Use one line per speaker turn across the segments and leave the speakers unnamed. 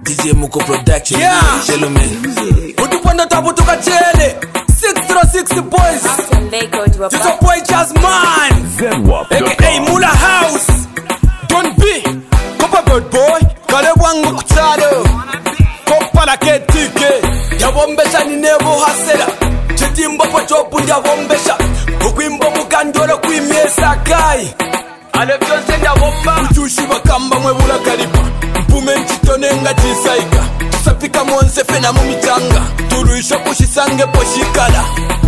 DJ Muko Production.
Yeah.
Hello man.
Utupanda tabu tukachele 606 boys. This a boy Jasman. AKA Mula House. Don't be Kopa Bird Boy. Kale wangu kuchado Kopa la ketike Yabombesha ni nebo hasela Chetimbo po chopu yabombesha Ukwimbo mukandolo kwimiesa kai Alevyon senda bomba Uchushi bakamba mwebula kalipa Mpume nchitonenga chisaika Tusapika monse fena mumichanga Turuisho kushisange poshikala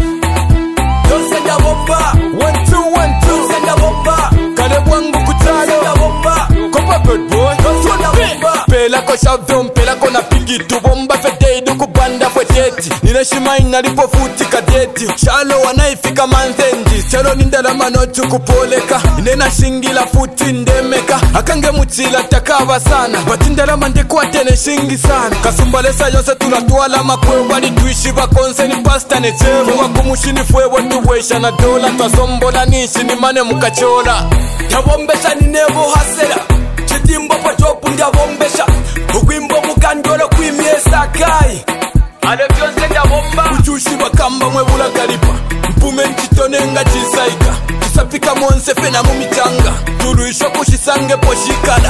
Senda bomba 1, 2, 1, 2 Senda bomba Kale wangu kuchalo Senda bomba Kopa Bird Boy Senda bomba Pela ko shavdom Pela ko na pigi tu bomba Fete idu kubanda fweteti Nileshima inalipo futi kadeti Shalo wanaifika manzenji Chalo nindala manochu kupoleka Nena shingila futi ndemeka Akange muchila takava sana Batindala mandekwa tene shingi sana Kasumbalesa yonse tunatuala makwe Wali tuishi bakonse ni pasta ne chevo Wakumushini fwewo tuwesha na dola Twasombola nishi ni mane mukachola Yabombesha ni nebo hasela Chetimbo po chopu yabombesha Ukwimbo mukandolo kwimiesa kai Alevyon senda bomba Uchushi bakamba mwebula kalipa Mpume nchitonenga chisaika Tusapika monse fena mumichanga Turuisho kushisange poshikala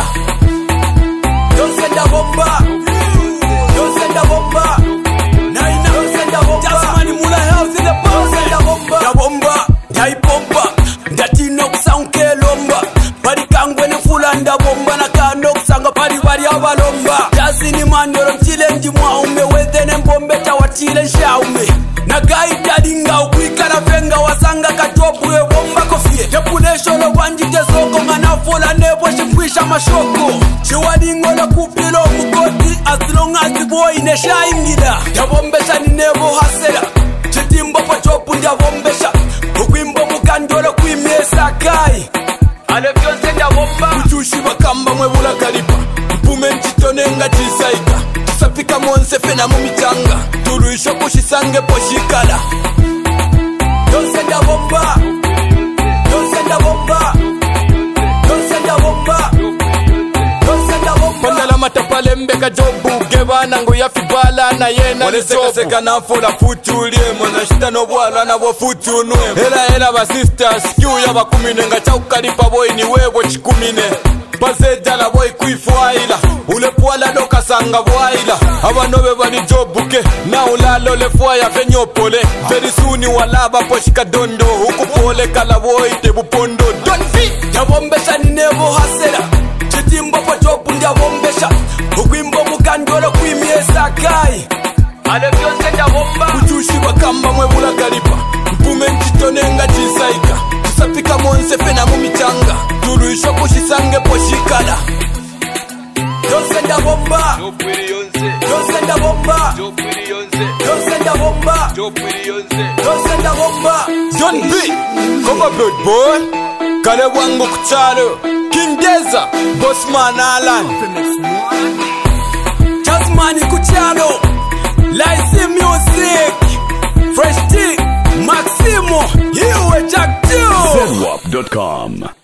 Don't senda bomba Don't senda bomba Naina Don't senda bomba Jasmani Mula House in the box Don't senda bomba Ya bomba Ya ipomba Ndatino kusaunke lomba Pari kangwe ni fulanda bomba Na kando kusanga pari wari abalomba Jazini mandoro mchilenji mwaume Wedhene mbombe tawatile shaume Na gaita dinga ukuikana venga Wasanga katopu we bomba kofie Yapulesho lo wanjite soko Nganafola nebo shifwisha mashoko Chiwadingo lo kupilo mukoti As long as the boy nesha ingida Yabombesha ni nebo hasela Chitimbo pachopu yabombesha Ukwimbo mukandolo kwimiesa kai Alevyon senda bomba Uchushi bakamba mwebula kalipa Mpume nchitonenga chisaika Tusapika monse fena mumichanga Turuisho kushisange poshikala Don't senda bomba Don't senda bomba Don't senda bomba Don't senda bomba Pandala matapale mbeka jobu Gebana ngu ya fibala na yena Wale seka seka na fola futu ulie Mwana shita no wala na wo futu unwe Hela ba sisters Kiu ya bakumine nga chaukalipa boy ni wewo chikumine Bazeja la boy kuifuaila Ule puala doka sanga waila Abanobe bani jobuke Na ulalo le fuaya fenyopole Very soon walaba poshika dondo Huku pole kala boy tebu pondo Don't be Yabombesha ni nebo hasela Chitimbo po chopu yabombesha Ukwimbo mukandolo kwimiesa kai Alevyon senda bomba Uchushi bakamba mwebula kalipa Mpume nchitonenga chisaika Tusapika monse fena mumichanga Turuisho kushisange poshikala Don't senda bomba Don't senda bomba Don't senda bomba Don't senda bomba Don't be Kopa Bird Boy Kale wangu kuchalo King Deza Bossman Alan Jasmani kuchalo Lycée Music Fresh T Maximo Hiwe Jack Tio
ZWAP.com